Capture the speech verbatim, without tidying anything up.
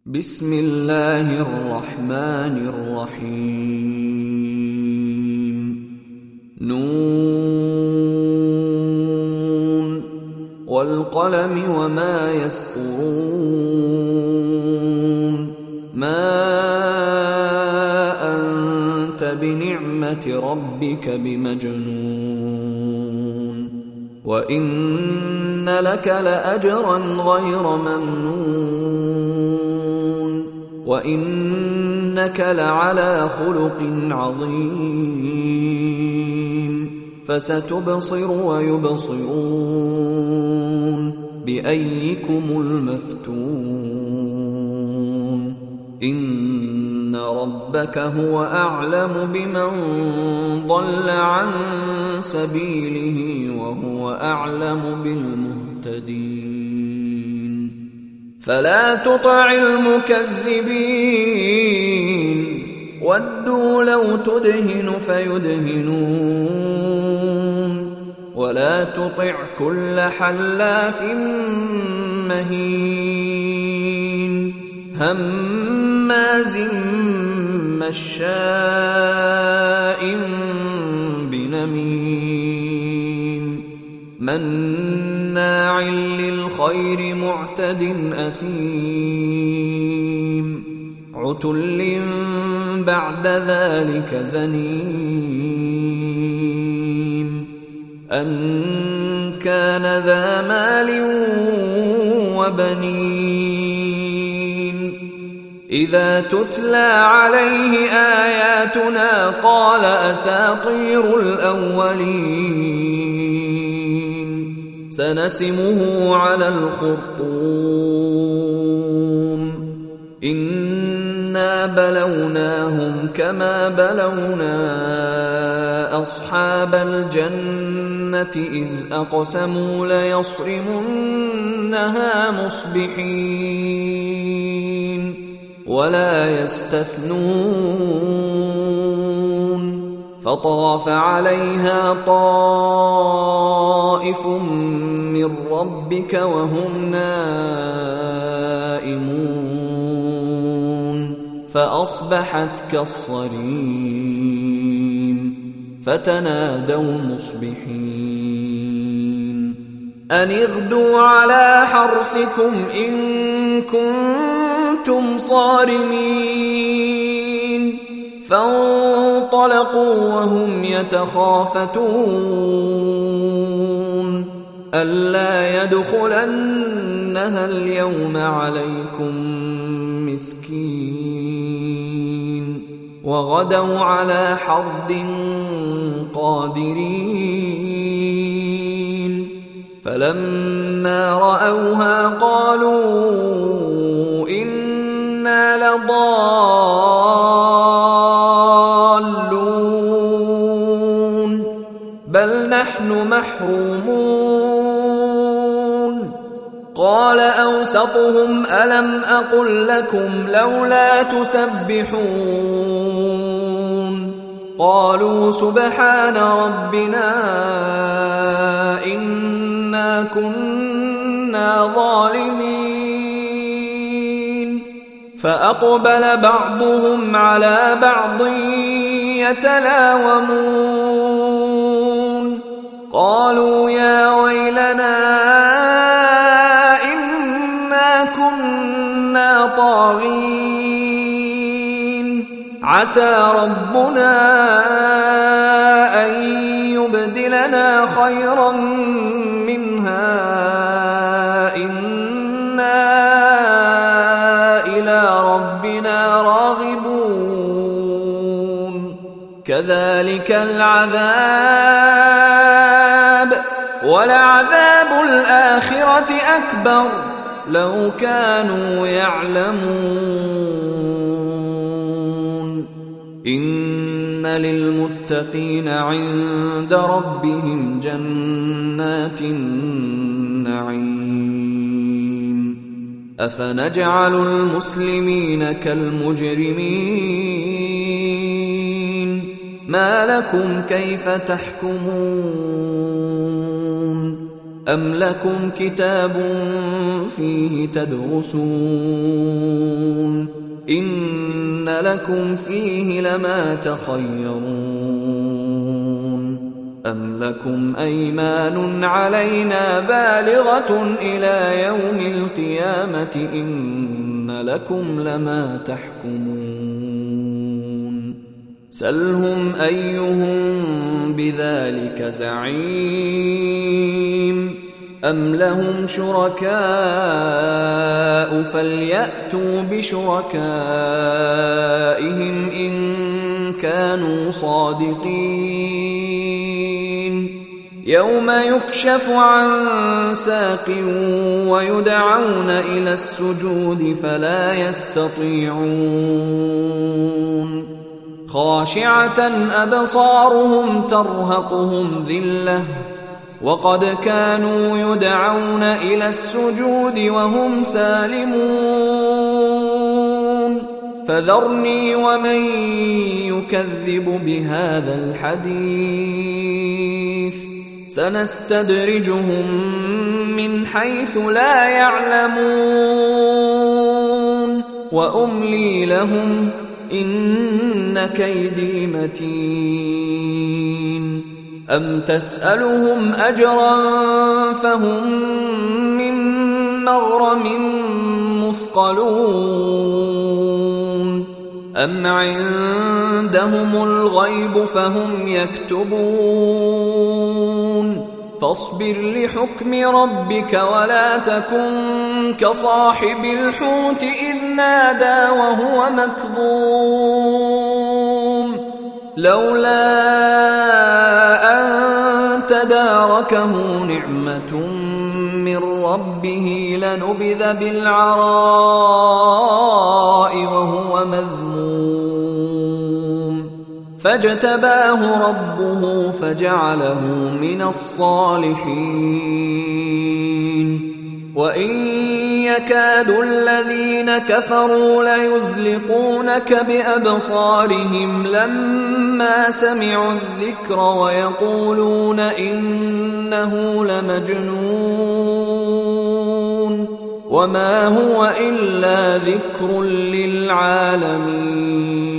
بسم الله الرحمن الرحيم نون والقلم وما يسطرون ما أنت بنعمة ربك بمجنون وإن لك لأجرا غير ممنون وإنك لعلى خلق عظيم فستبصر ويبصرون بأيكم المفتون إن ربك هو أعلم بمن ضل عن سبيله وهو أعلم بالمهتدين فلا تطع المكذبين ودوا لو تدهن فيدهنون ولا تطع كل حلاف مهين هماز مشاء بنميم مناع للخير معتد أثيم عتل بعد ذلك زنيم أن كان ذا مال وبنين إذا تتلى عليه آياتنا قال أساطير الأولين سنسمه على الخرطوم إنا بلوناهم كما بلونا أصحاب الجنة إذ أقسموا ليصرمنها مصبحين ولا يستثنون فطاف عليها طائف من ربك وهم نائمون فأصبحت كالصريم فتنادوا مصبحين أن اغدوا على حرثكم إن كنتم صارمين فانطلقوا وهم يتخافتون ألا يدخلنها اليوم عليكم مسكين وغدوا على حرد قادرين فلما رأوها قالوا إنا لضالون بل نحن محرومون قال أوسطهم ألم أقل لكم لولا تسبحون قالوا سبحان ربنا إنا كنا ظالمين فأقبل بعضهم على بعض يتلاومون قالوا يا ويلنا إنا كنا طاغين عسى ربنا أن يبدلنا خيرا منها إنا إلى ربنا راغبون كذلك العذاب ولعذاب الآخرة أكبر لو كانوا يعلمون إن للمتقين عند ربهم جنات النعيم أفنجعل المسلمين كالمجرمين ما لكم كيف تحكمون أم لكم كتاب فيه تدرسون لكم فيه لما تخيرون أم لكم أيمان علينا بالغة إلى يوم القيامة إن لكم لما تحكمون سلهم أيهم بذلك زعيم أم لهم شركاء فليأتوا بشركائهم إن كانوا صادقين يوم يكشف عن ساق ويدعون إلى السجود فلا يستطيعون خاشعة أبصارهم ترهقهم ذلة وقد كانوا يدعون إلى السجود وهم سالمون فذرني ومن يكذب بهذا الحديث سنستدرجهم من حيث لا يعلمون وأملي لهم إن كيدي متين أم تسألهم أجرا فهم من مغرم مثقلون أم عندهم الغيب فهم يكتبون فاصبر لحكم ربك ولا تكن كصاحب الحوت إذ نادى وهو مكظوم لولا أن تداركه نعمة من ربه لنبذ بالعراء وهو مذموم فاجتباه ربه فجعله من الصالحين وإن يكاد الذين كفروا ليزلقونك بأبصارهم لما سمعوا الذكر ويقولون إنه لمجنون وما هو إلا ذكر للعالمين